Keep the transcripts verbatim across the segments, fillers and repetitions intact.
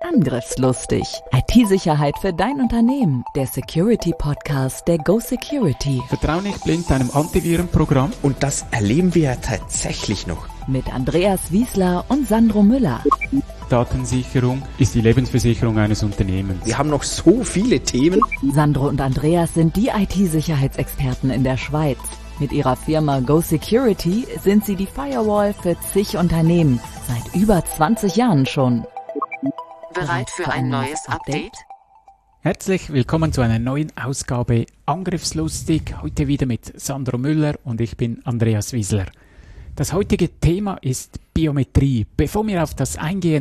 Angriffslustig. I T-Sicherheit für dein Unternehmen. Der Security-Podcast der Go Security. Vertrau nicht blind einem Antivirenprogramm. Und das erleben wir ja tatsächlich noch. Mit Andreas Wiesler und Sandro Müller. Datensicherung ist die Lebensversicherung eines Unternehmens. Wir haben noch so viele Themen. Sandro und Andreas sind die I T-Sicherheitsexperten in der Schweiz. Mit ihrer Firma Go Security sind sie die Firewall für zig Unternehmen. Seit über zwanzig Jahren schon. Bereit für ein neues Update? Herzlich willkommen zu einer neuen Ausgabe Angriffslustig. Heute wieder mit Sandro Müller und ich bin Andreas Wiesler. Das heutige Thema ist Biometrie. Bevor wir auf das eingehen,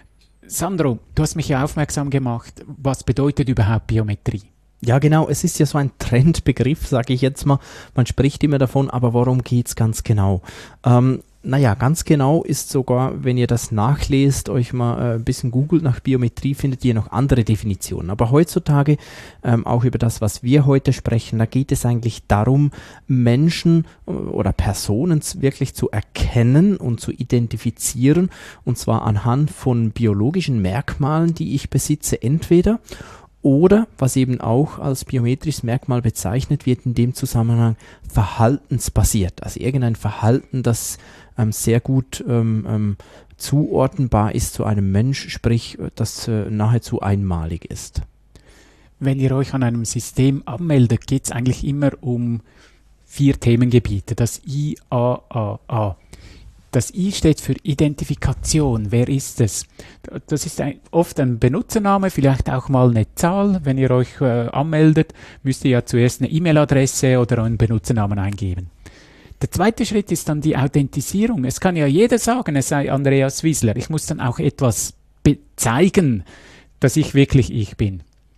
Sandro, du hast mich ja aufmerksam gemacht. Was bedeutet überhaupt Biometrie? Ja genau, es ist ja so ein Trendbegriff, sage ich jetzt mal. Man spricht immer davon, aber worum geht's ganz genau? Ähm, naja, ganz genau ist sogar, wenn ihr das nachlest, euch mal äh, ein bisschen googelt nach Biometrie, findet ihr noch andere Definitionen. Aber heutzutage, ähm, auch über das, was wir heute sprechen, da geht es eigentlich darum, Menschen oder Personen wirklich zu erkennen und zu identifizieren, und zwar anhand von biologischen Merkmalen, die ich besitze, entweder oder, was eben auch als biometrisches Merkmal bezeichnet wird, in dem Zusammenhang verhaltensbasiert. Also irgendein Verhalten, das ähm, sehr gut ähm, ähm, zuordnenbar ist zu einem Mensch, sprich, das äh, nahezu einmalig ist. Wenn ihr euch an einem System anmeldet, geht es eigentlich immer um vier Themengebiete. Das I A A A. Das I steht für Identifikation. Wer ist es? Das ist ein, oft ein Benutzername, vielleicht auch mal eine Zahl. Wenn ihr euch äh, anmeldet, müsst ihr ja zuerst eine E-Mail-Adresse oder einen Benutzernamen eingeben. Der zweite Schritt ist dann die Authentisierung. Es kann ja jeder sagen, es sei Andreas Wiesler. Ich muss dann auch etwas zeigen, dass ich wirklich ich bin.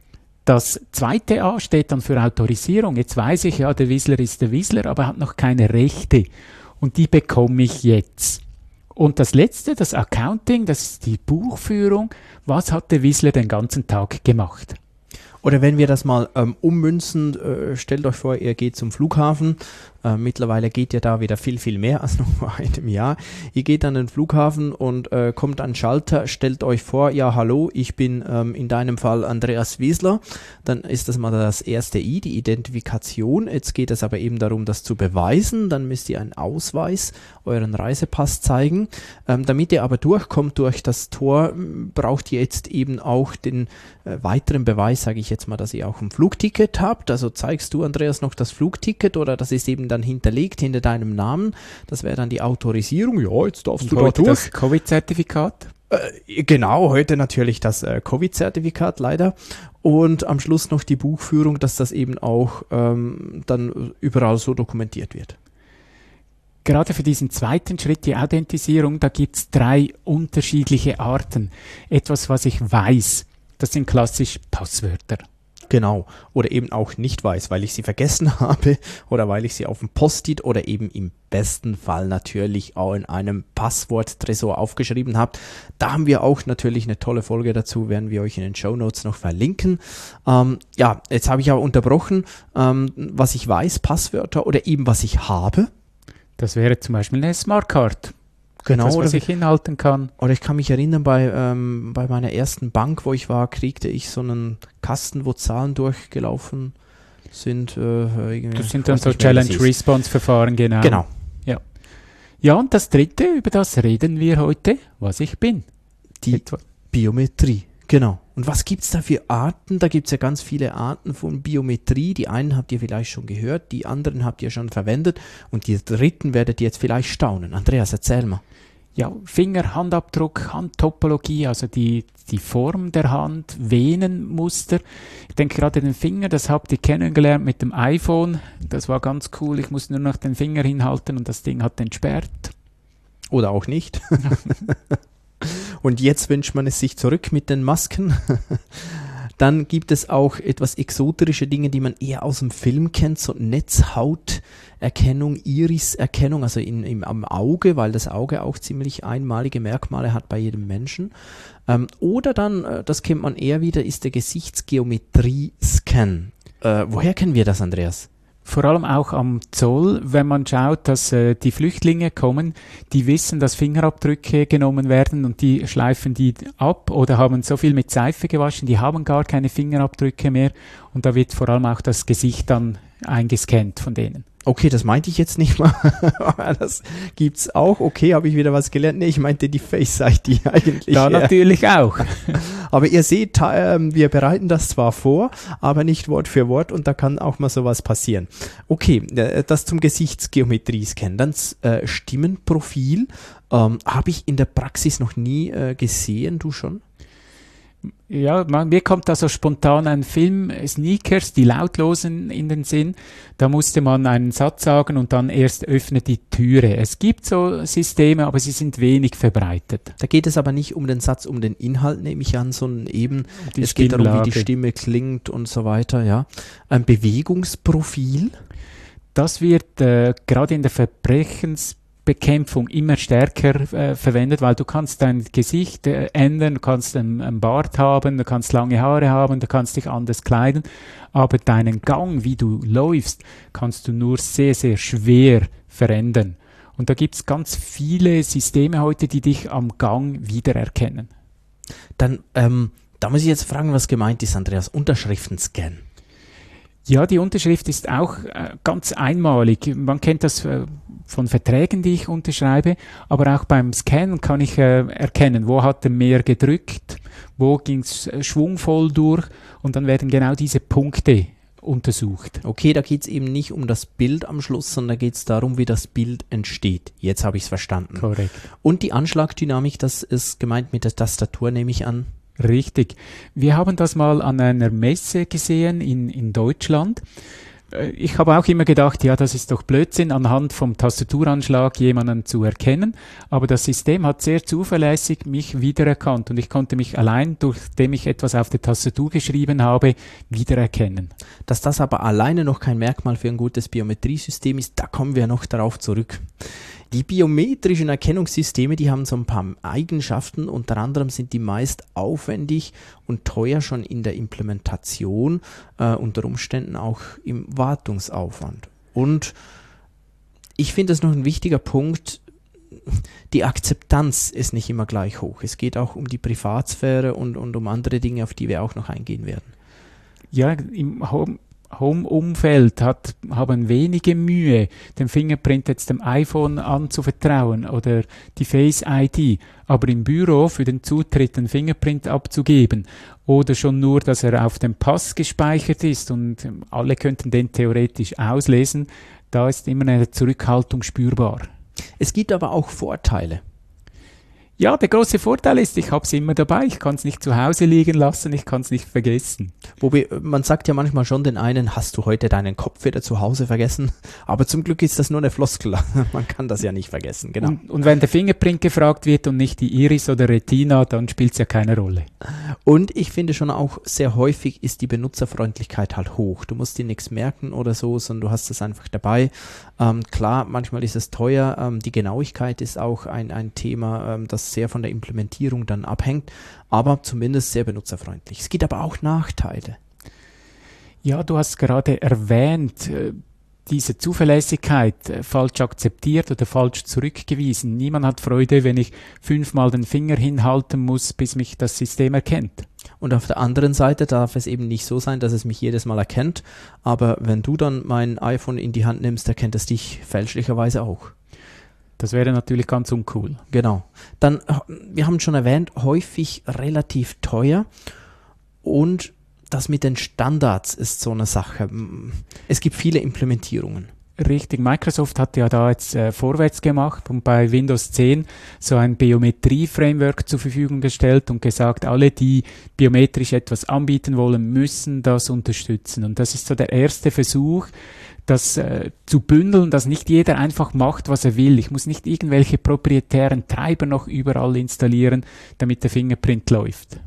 Das zweite A steht dann für Autorisierung. Jetzt weiß ich ja, der Wiesler ist der Wiesler, aber hat noch keine Rechte. Und die bekomme ich jetzt. Und das letzte, das Accounting, das ist die Buchführung. Was hat der Wiesler den ganzen Tag gemacht? Oder wenn wir das mal ähm, ummünzen, äh, stellt euch vor, ihr geht zum Flughafen. Äh, mittlerweile geht ja da wieder viel, viel mehr als noch vor einem Jahr. Ihr geht an den Flughafen und äh, kommt an den Schalter, stellt euch vor, ja hallo, ich bin ähm, in deinem Fall Andreas Wiesler. Dann ist das mal das erste I, die Identifikation. Jetzt geht es aber eben darum, das zu beweisen. Dann müsst ihr einen Ausweis, euren Reisepass zeigen. Ähm, damit ihr aber durchkommt durch das Tor, braucht ihr jetzt eben auch den äh, weiteren Beweis, sage ich jetzt mal, dass ihr auch ein Flugticket habt. Also zeigst du, Andreas, noch das Flugticket oder das ist eben dann hinterlegt hinter deinem Namen. Das wäre dann die Autorisierung. Ja, jetzt darfst du da durch. Das Covid-Zertifikat? Äh, genau, heute natürlich das äh, Covid-Zertifikat leider. Und am Schluss noch die Buchführung, dass das eben auch ähm, dann überall so dokumentiert wird. Gerade für diesen zweiten Schritt, die Authentisierung, da gibt es drei unterschiedliche Arten. Etwas, was ich weiß, das sind klassisch Passwörter. Genau, oder eben auch nicht weiß, weil ich sie vergessen habe oder weil ich sie auf dem Post-it oder eben im besten Fall natürlich auch in einem Passworttresor aufgeschrieben habe. Da haben wir auch natürlich eine tolle Folge dazu, werden wir euch in den Shownotes noch verlinken. Ähm, ja, jetzt habe ich aber unterbrochen, ähm, was ich weiß, Passwörter oder eben was ich habe. Das wäre zum Beispiel eine Smartcard. Genau, das, was oder ich hinhalten kann. Oder ich kann mich erinnern, bei, ähm, bei meiner ersten Bank, wo ich war, kriegte ich so einen Kasten, wo Zahlen durchgelaufen sind. Äh, das sind dann so Challenge-Response-Verfahren, genau. Genau. Ja. Ja, und das dritte, über das reden wir heute, was ich bin. Die Etwa. Biometrie, genau. Und was gibt es da für Arten? Da gibt es ja ganz viele Arten von Biometrie. Die einen habt ihr vielleicht schon gehört, die anderen habt ihr schon verwendet und die dritten werdet ihr jetzt vielleicht staunen. Andreas, erzähl mal. Ja, Finger, Handabdruck, Handtopologie, also die, die Form der Hand, Venenmuster. Ich denke gerade den Finger, das habt ihr kennengelernt mit dem iPhone. Das war ganz cool. Ich musste nur noch den Finger hinhalten und das Ding hat entsperrt. Oder auch nicht. Und jetzt wünscht man es sich zurück mit den Masken. Dann gibt es auch etwas exoterische Dinge, die man eher aus dem Film kennt, so Netzhauterkennung, Iriserkennung, also in, im, am Auge, weil das Auge auch ziemlich einmalige Merkmale hat bei jedem Menschen. Ähm, oder dann, das kennt man eher wieder, ist der Gesichtsgeometrie-Scan. Äh, woher kennen wir das, Andreas? Vor allem auch am Zoll, wenn man schaut, dass äh, die Flüchtlinge kommen, die wissen, dass Fingerabdrücke genommen werden und die schleifen die ab oder haben so viel mit Seife gewaschen, die haben gar keine Fingerabdrücke mehr und da wird vor allem auch das Gesicht dann eingescannt von denen. Okay, das meinte ich jetzt nicht mal, aber das gibt's auch. Okay, habe ich wieder was gelernt. Nee, ich meinte die Face I D eigentlich. Da ja. natürlich auch. Aber ihr seht, äh, wir bereiten das zwar vor, aber nicht Wort für Wort und da kann auch mal sowas passieren. Okay, äh, das zum Gesichtsgeometrie-Scan. Dann äh, Stimmenprofil ähm, habe ich in der Praxis noch nie äh, gesehen. Du schon? Ja, man, mir kommt da so spontan ein Film, Sneakers, die Lautlosen in den Sinn. Da musste man einen Satz sagen und dann erst öffnet die Türe. Es gibt so Systeme, aber sie sind wenig verbreitet. Da geht es aber nicht um den Satz, um den Inhalt, nehme ich an, sondern eben, die es geht darum, wie die Stimmlage. Stimme klingt und so weiter, ja. Ein Bewegungsprofil? Das wird äh, gerade in der Verbrechens Bekämpfung immer stärker äh, verwendet, weil du kannst dein Gesicht äh, ändern, du kannst einen, einen Bart haben, du kannst lange Haare haben, du kannst dich anders kleiden, aber deinen Gang, wie du läufst, kannst du nur sehr, sehr schwer verändern. Und da gibt es ganz viele Systeme heute, die dich am Gang wiedererkennen. Dann, ähm, da muss ich jetzt fragen, was gemeint ist, Andreas. Unterschriftenscan. Ja, die Unterschrift ist auch äh, ganz einmalig. Man kennt das äh, von Verträgen, die ich unterschreibe, aber auch beim Scannen kann ich äh, erkennen, wo hat er mehr gedrückt, wo ging es äh, schwungvoll durch und dann werden genau diese Punkte untersucht. Okay, da geht es eben nicht um das Bild am Schluss, sondern da geht es darum, wie das Bild entsteht. Jetzt habe ich es verstanden. Korrekt. Und die Anschlagdynamik, das ist gemeint mit der Tastatur, nehme ich an. Richtig. Wir haben das mal an einer Messe gesehen in, in Deutschland. Ich habe auch immer gedacht, ja, das ist doch Blödsinn, anhand vom Tastaturanschlag jemanden zu erkennen. Aber das System hat sehr zuverlässig mich wiedererkannt und ich konnte mich allein, durchdem ich etwas auf der Tastatur geschrieben habe, wiedererkennen. Dass das aber alleine noch kein Merkmal für ein gutes Biometriesystem ist, da kommen wir noch darauf zurück. Die biometrischen Erkennungssysteme, die haben so ein paar Eigenschaften, unter anderem sind die meist aufwendig und teuer schon in der Implementation, äh, unter Umständen auch im Wartungsaufwand. Und ich finde das noch ein wichtiger Punkt, die Akzeptanz ist nicht immer gleich hoch. Es geht auch um die Privatsphäre und, und um andere Dinge, auf die wir auch noch eingehen werden. Ja, im Home Home-Umfeld hat, haben wenige Mühe, den Fingerprint jetzt dem iPhone anzuvertrauen oder die Face I D, aber im Büro für den Zutritt den Fingerprint abzugeben oder schon nur, dass er auf dem Pass gespeichert ist und alle könnten den theoretisch auslesen, da ist immer eine Zurückhaltung spürbar. Es gibt aber auch Vorteile. Ja, der große Vorteil ist, ich habe es immer dabei, ich kann es nicht zu Hause liegen lassen, ich kann es nicht vergessen. Wobei, man sagt ja manchmal schon den einen, hast du heute deinen Kopf wieder zu Hause vergessen? Aber zum Glück ist das nur eine Floskel, man kann das ja nicht vergessen, genau. Und, und wenn der Fingerprint gefragt wird und nicht die Iris oder Retina, dann spielt es ja keine Rolle. Und ich finde schon auch, sehr häufig ist die Benutzerfreundlichkeit halt hoch. Du musst dir nichts merken oder so, sondern du hast es einfach dabei. Ähm, klar, manchmal ist es teuer, ähm, die Genauigkeit ist auch ein, ein Thema, ähm, das sehr von der Implementierung dann abhängt, aber zumindest sehr benutzerfreundlich. Es gibt aber auch Nachteile. Ja, du hast gerade erwähnt, diese Zuverlässigkeit äh, falsch akzeptiert oder falsch zurückgewiesen. Niemand hat Freude, wenn ich fünfmal den Finger hinhalten muss, bis mich das System erkennt. Und auf der anderen Seite darf es eben nicht so sein, dass es mich jedes Mal erkennt, aber wenn du dann mein iPhone in die Hand nimmst, erkennt es dich fälschlicherweise auch. Das wäre natürlich ganz uncool. Genau. Dann, wir haben schon erwähnt, häufig relativ teuer und das mit den Standards ist so eine Sache. Es gibt viele Implementierungen. Richtig, Microsoft hat ja da jetzt äh, vorwärts gemacht und bei Windows zehn so ein Biometrie-Framework zur Verfügung gestellt und gesagt, alle, die biometrisch etwas anbieten wollen, müssen das unterstützen. Und das ist so der erste Versuch, das äh, zu bündeln, dass nicht jeder einfach macht, was er will. Ich muss nicht irgendwelche proprietären Treiber noch überall installieren, damit der Fingerprint läuft.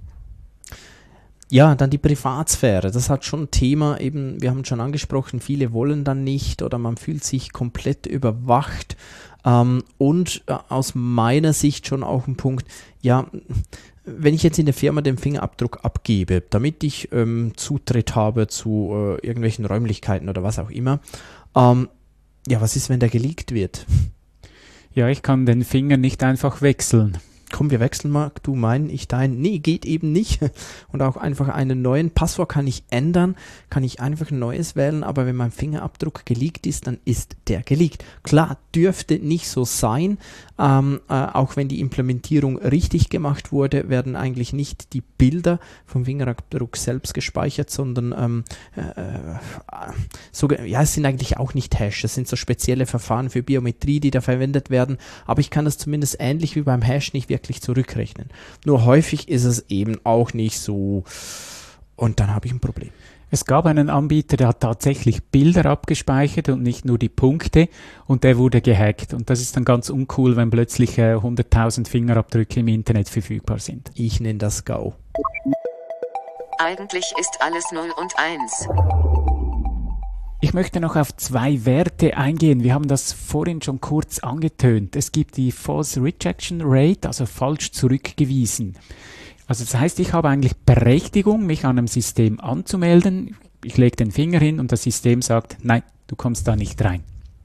Ja, dann die Privatsphäre, das hat schon ein Thema, eben, wir haben es schon angesprochen, viele wollen dann nicht oder man fühlt sich komplett überwacht. Ähm, und äh, aus meiner Sicht schon auch ein Punkt, ja, wenn ich jetzt in der Firma den Fingerabdruck abgebe, damit ich ähm, Zutritt habe zu äh, irgendwelchen Räumlichkeiten oder was auch immer, ähm, ja, was ist, wenn der geleakt wird? Ja, ich kann den Finger nicht einfach wechseln. Komm, wir wechseln mal, du meinen, ich deinen. Nee, geht eben nicht. Und auch einfach einen neuen Passwort kann ich ändern, kann ich einfach ein neues wählen, aber wenn mein Fingerabdruck geleakt ist, dann ist der geleakt. Klar, dürfte nicht so sein, ähm, äh, auch wenn die Implementierung richtig gemacht wurde, werden eigentlich nicht die Bilder vom Fingerabdruck selbst gespeichert, sondern ähm, äh, so, ja, es sind eigentlich auch nicht Hash, es sind so spezielle Verfahren für Biometrie, die da verwendet werden, aber ich kann das zumindest ähnlich wie beim Hash nicht wirklich zurückrechnen. Nur häufig ist es eben auch nicht so und dann habe ich ein Problem. Es gab einen Anbieter, der hat tatsächlich Bilder abgespeichert und nicht nur die Punkte und der wurde gehackt. Und das ist dann ganz uncool, wenn plötzlich äh, hunderttausend Fingerabdrücke im Internet verfügbar sind. Ich nenne das G A U. Eigentlich ist alles null und eins. Ich möchte noch auf zwei Werte eingehen. Wir haben das vorhin schon kurz angetönt. Es gibt die False Rejection Rate, also falsch zurückgewiesen. Also das heißt, ich habe eigentlich Berechtigung, mich an einem System anzumelden. Ich lege den Finger hin und das System sagt, nein, du kommst da nicht rein.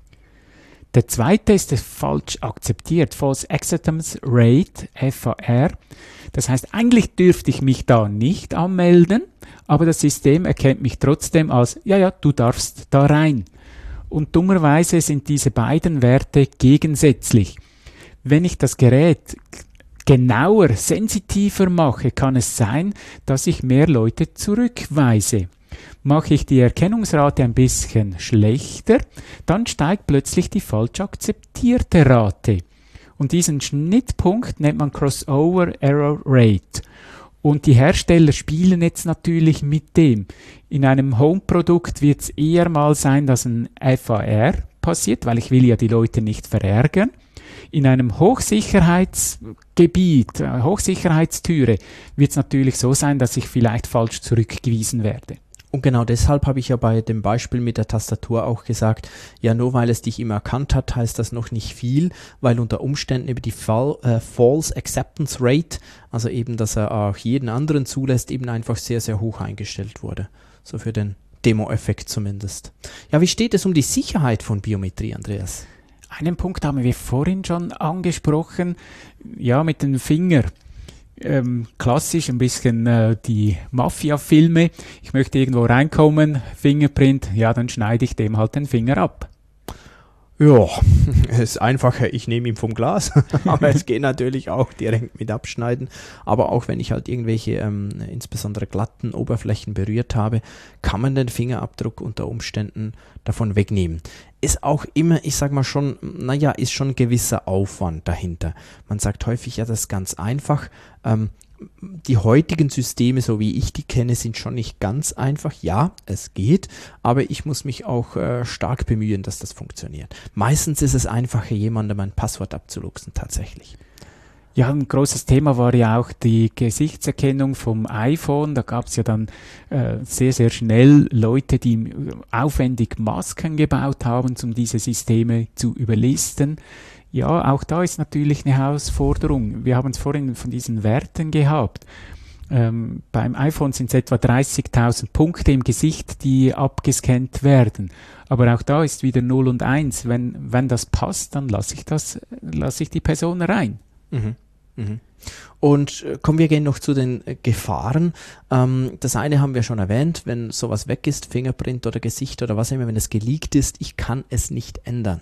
Der zweite ist das falsch akzeptiert, False Acceptance Rate, F A R. Das heißt, eigentlich dürfte ich mich da nicht anmelden, aber das System erkennt mich trotzdem als, ja, ja, du darfst da rein. Und dummerweise sind diese beiden Werte gegensätzlich. Wenn ich das Gerät genauer, sensitiver mache, kann es sein, dass ich mehr Leute zurückweise. Mache ich die Erkennungsrate ein bisschen schlechter, dann steigt plötzlich die falsch akzeptierte Rate. Und diesen Schnittpunkt nennt man Crossover Error Rate. Und die Hersteller spielen jetzt natürlich mit dem. In einem Home-Produkt wird es eher mal sein, dass ein F A R passiert, weil ich will ja die Leute nicht verärgern. In einem Hochsicherheitsgebiet, äh, Hochsicherheitstüre, wird es natürlich so sein, dass ich vielleicht falsch zurückgewiesen werde. Und genau deshalb habe ich ja bei dem Beispiel mit der Tastatur auch gesagt, ja, nur weil es dich immer erkannt hat, heißt das noch nicht viel, weil unter Umständen über die Fall, äh, False Acceptance Rate, also eben, dass er auch jeden anderen zulässt, eben einfach sehr, sehr hoch eingestellt wurde. So für den Demo-Effekt zumindest. Ja, wie steht es um die Sicherheit von Biometrie, Andreas? Einen Punkt haben wir vorhin schon angesprochen, ja, mit dem Finger. Ähm, klassisch ein bisschen äh, die Mafia-Filme. Ich möchte irgendwo reinkommen, Fingerprint, ja, dann schneide ich dem halt den Finger ab. Ja, es ist einfacher, ich nehme ihn vom Glas, aber es geht natürlich auch direkt mit abschneiden. Aber auch wenn ich halt irgendwelche ähm, insbesondere glatten Oberflächen berührt habe, kann man den Fingerabdruck unter Umständen davon wegnehmen. Ist auch immer, ich sag mal schon, naja, ist schon ein gewisser Aufwand dahinter. Man sagt häufig, ja, das ist ganz einfach. Ähm, die heutigen Systeme, so wie ich die kenne, sind schon nicht ganz einfach. Ja, es geht, aber ich muss mich auch äh, stark bemühen, dass das funktioniert. Meistens ist es einfacher, jemandem ein Passwort abzuluxen, tatsächlich. Ja, ein großes Thema war ja auch die Gesichtserkennung vom iPhone. Da gab es ja dann äh, sehr, sehr schnell Leute, die aufwendig Masken gebaut haben, um diese Systeme zu überlisten. Ja, auch da ist natürlich eine Herausforderung. Wir haben es vorhin von diesen Werten gehabt. Ähm, beim iPhone sind es etwa dreißigtausend Punkte im Gesicht, die abgescannt werden. Aber auch da ist wieder null und eins. Wenn, wenn das passt, dann lasse ich das, lasse ich die Person rein. Mhm. Mhm. Und äh, kommen wir gehen noch zu den äh, Gefahren. Ähm, das eine haben wir schon erwähnt, wenn sowas weg ist, Fingerprint oder Gesicht oder was immer, wenn es geleakt ist, ich kann es nicht ändern.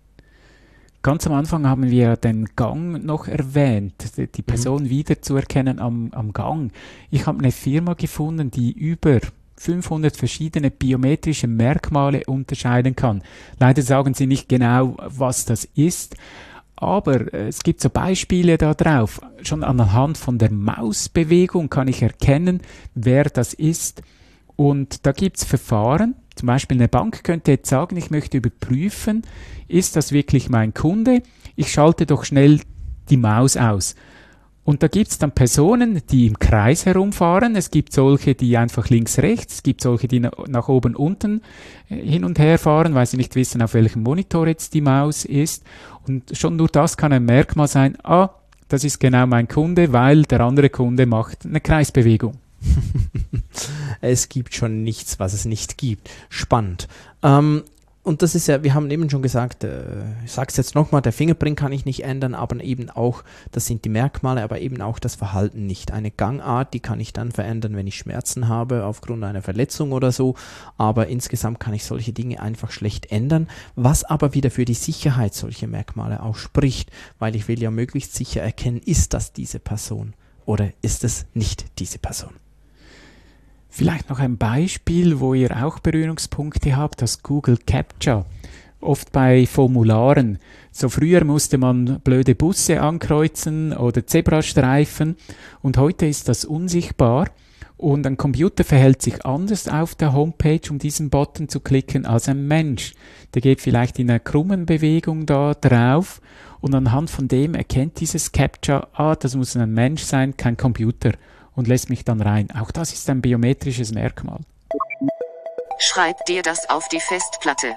Ganz am Anfang haben wir den Gang noch erwähnt, die Person mhm. wiederzuerkennen am, am Gang. Ich habe eine Firma gefunden, die über fünfhundert verschiedene biometrische Merkmale unterscheiden kann. Leider sagen sie nicht genau, was das ist, aber es gibt so Beispiele da drauf. Schon anhand von der Mausbewegung kann ich erkennen, wer das ist. Und da gibt es Verfahren. Zum Beispiel eine Bank könnte jetzt sagen, ich möchte überprüfen, ist das wirklich mein Kunde? Ich schalte doch schnell die Maus aus. Und da gibt's dann Personen, die im Kreis herumfahren. Es gibt solche, die einfach links, rechts. Es gibt solche, die nach oben, unten hin und her fahren, weil sie nicht wissen, auf welchem Monitor jetzt die Maus ist. Und schon nur das kann ein Merkmal sein, ah, das ist genau mein Kunde, weil der andere Kunde macht eine Kreisbewegung. Es gibt schon nichts, was es nicht gibt. Spannend. Ähm, Und das ist ja, wir haben eben schon gesagt, äh, ich sage es jetzt nochmal, der Fingerprint kann ich nicht ändern, aber eben auch, das sind die Merkmale, aber eben auch das Verhalten nicht. Eine Gangart, die kann ich dann verändern, wenn ich Schmerzen habe aufgrund einer Verletzung oder so, aber insgesamt kann ich solche Dinge einfach schlecht ändern, was aber wieder für die Sicherheit solcher Merkmale auch spricht, weil ich will ja möglichst sicher erkennen, ist das diese Person oder ist es nicht diese Person. Vielleicht noch ein Beispiel, wo ihr auch Berührungspunkte habt, das Google Captcha. Oft bei Formularen. So früher musste man blöde Busse ankreuzen oder Zebrastreifen und heute ist das unsichtbar und ein Computer verhält sich anders auf der Homepage, um diesen Button zu klicken, als ein Mensch. Der geht vielleicht in einer krummen Bewegung da drauf und anhand von dem erkennt dieses Captcha, ah, das muss ein Mensch sein, kein Computer. Und lässt mich dann rein. Auch das ist ein biometrisches Merkmal. Schreib dir das auf die Festplatte.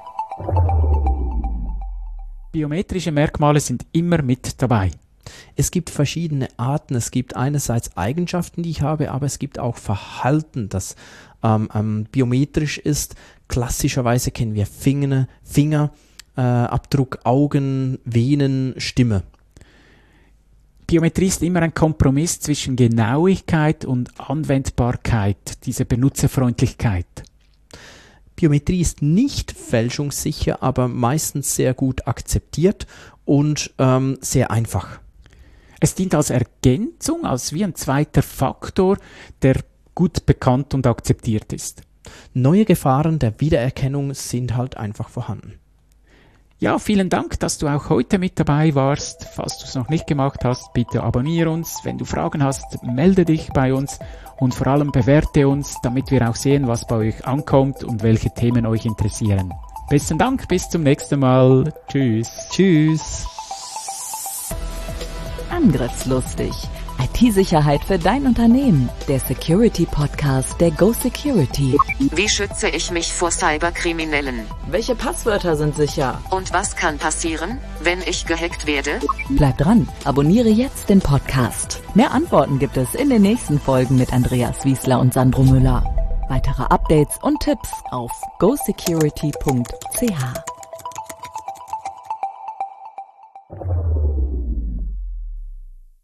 Biometrische Merkmale sind immer mit dabei. Es gibt verschiedene Arten. Es gibt einerseits Eigenschaften, die ich habe, aber es gibt auch Verhalten, das ähm, ähm, biometrisch ist. Klassischerweise kennen wir Finger, Finger äh, Abdruck, Augen, Venen, Stimme. Biometrie ist immer ein Kompromiss zwischen Genauigkeit und Anwendbarkeit, diese Benutzerfreundlichkeit. Biometrie ist nicht fälschungssicher, aber meistens sehr gut akzeptiert und ähm, sehr einfach. Es dient als Ergänzung, als wie ein zweiter Faktor, der gut bekannt und akzeptiert ist. Neue Gefahren der Wiedererkennung sind halt einfach vorhanden. Ja, vielen Dank, dass du auch heute mit dabei warst. Falls du es noch nicht gemacht hast, bitte abonniere uns. Wenn du Fragen hast, melde dich bei uns und vor allem bewerte uns, damit wir auch sehen, was bei euch ankommt und welche Themen euch interessieren. Besten Dank, bis zum nächsten Mal. Tschüss. Tschüss. Angriffslustig. I T-Sicherheit für dein Unternehmen. Der Security-Podcast der Go Security. Wie schütze ich mich vor Cyberkriminellen? Welche Passwörter sind sicher? Und was kann passieren, wenn ich gehackt werde? Bleib dran, abonniere jetzt den Podcast. Mehr Antworten gibt es in den nächsten Folgen mit Andreas Wiesler und Sandro Müller. Weitere Updates und Tipps auf go security punkt c h.